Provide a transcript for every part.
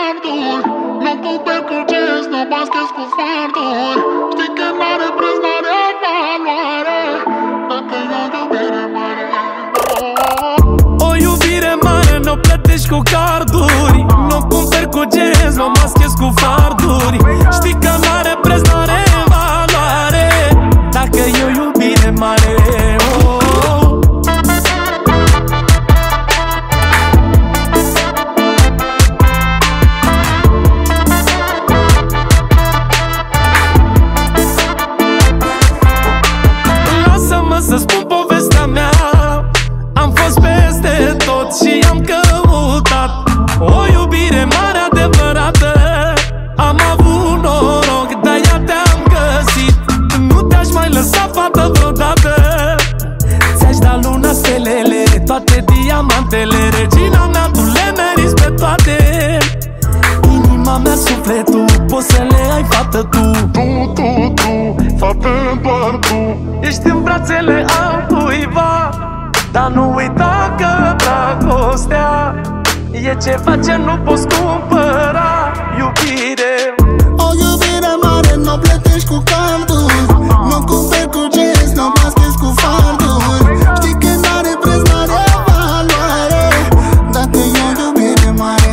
carduri. Nu cumperi cu gest, nu baschezi cu farduri. Știi că n-are preț, n-are valoare dacă e o iubire mare. O iubire mare n-o plătești cu carduri. Nu cumperi cu gest, nu baschezi cu farduri. Știi că n-are preț, n-are valoare dacă e o iubire mare. Să spun povestea mea. Am fost peste tot și am căutat o iubire mare adevărată. Am avut noroc, de-aia te-am găsit. Nu te-aș mai lăsa, fată, vreodată. Ți-aș da luna, stelele, toate diamantele. Regina mea, tu le meriți pe toate. Inima mea, sufletul, poți să le ai, fată, tu. Tu, fată, doar tu. Ești în brațele altcuiva, dar nu uita că dragostea e ceva ce nu poți cumpăra. Iubire. O iubire mare n-o plătești cu carduri. Nu cumperi cu gest, nu baschezi cu farduri. Știi că n-are preț, n-are valoare dacă e o iubire mare.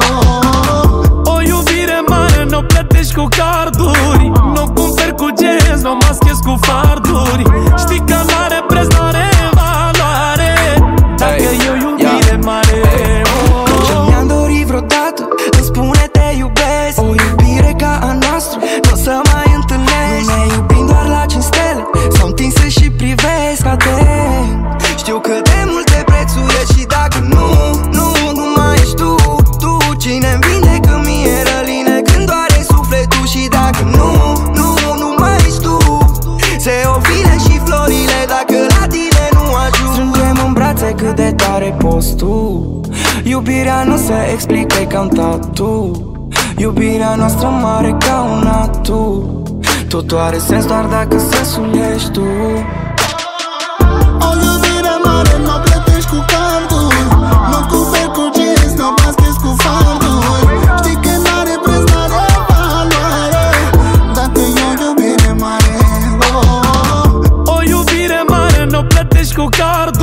O iubire mare n-o plătești cu carduri. Nu cumperi cu gest, nu baschezi cu farduri. Știi că n-are preț, n-are valoare dacă e o iubire mare. Ce mi-am dorit vreodată, îmi spune te iubesc. O iubire ca a noastră n-o să mai întâlnești. Nu ne iubim doar la 5 stele, s-au întins și privesc atent. Știu cât de mult te prețuiești și dacă nu mai ești tu cine-mi vindecă mie răline când doare sufletul. Și dacă nu mai ești tu, se ofile și florile dacă la tine nu ajung. Strângem în brațe cât de tare poți tu. Iubirea nu se explică, e ca un tatu. Iubirea noastră mare ca un atu. Totul are sens doar dacă sensul ești tu. O iubire mare n-o plătești cu carduri. Nu cumperi cu gest, nu baschezi cu farduri. Știi că n-are preț, n-are valoare dacă e o iubire mare. O iubire mare n-o plătești cu carduri.